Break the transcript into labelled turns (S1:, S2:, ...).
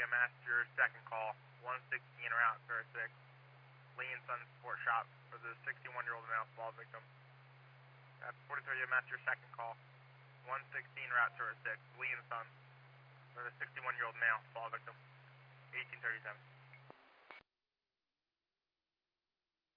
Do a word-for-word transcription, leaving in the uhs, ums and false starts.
S1: a master second call, one sixteen route zero six, Lee and Son Sport Shop for the sixty-one-year-old male fall victim. At forty-three, a master second call, one sixteen route zero six, Lee and Son for the sixty-one-year-old male fall victim, eighteen thirty-seven.